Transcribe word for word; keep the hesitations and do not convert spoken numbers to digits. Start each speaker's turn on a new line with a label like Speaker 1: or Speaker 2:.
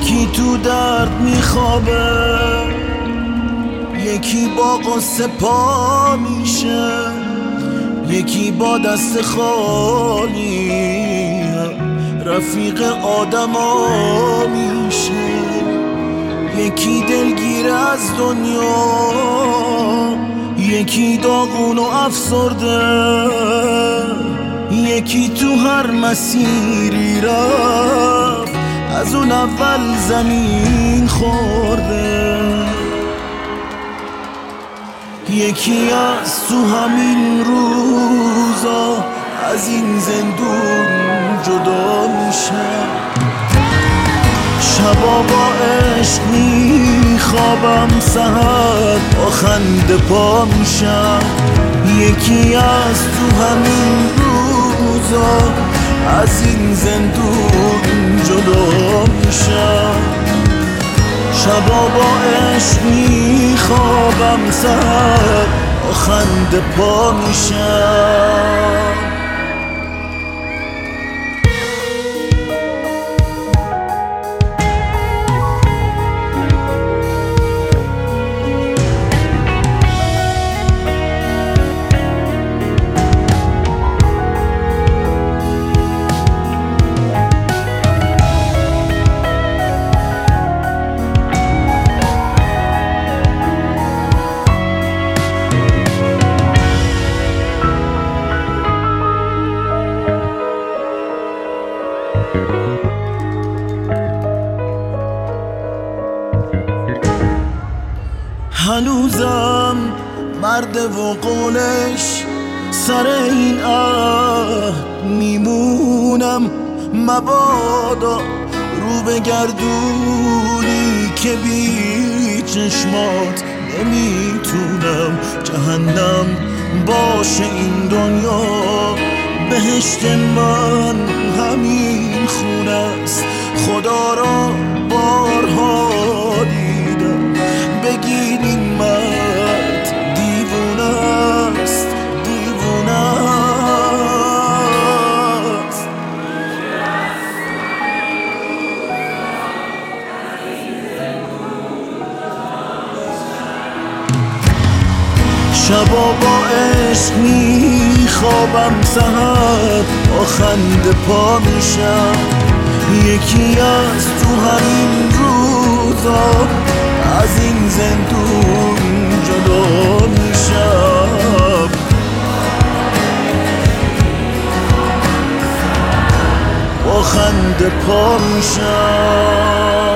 Speaker 1: یکی تو درد میخوابه، یکی با قصه پا میشه، یکی با دست خالی رفیق آدما میشه، یکی دلگیر از دنیا، یکی داغون و افسرده، یکی تو هر مسیری رفت از اون اول زمین خورده، یکی از تو همین روزا از این زندون جدا میشه، شبا با عشق میخوابم، سحر با خنده پا میشم، یکی از تو همین روزا از این زندون جدا میشم، شبا با عشق میخوابم، سحر با خنده پا میشم. هنوزم مرد و قولش سر این عهد میمونم، مبادا رو بگردونی که بی چشمات نمیتونم، جهنم باشه این دنیا، بهشت من همین خونه است، خدا را بارها دیدم، بگین این مرد دیوونه است، دیوونه است. شبا با عشق میخوابم، سحر با خنده پا میشم، یکی از تو همین روزا از این زندون جدا میشم، با خنده پا میشم.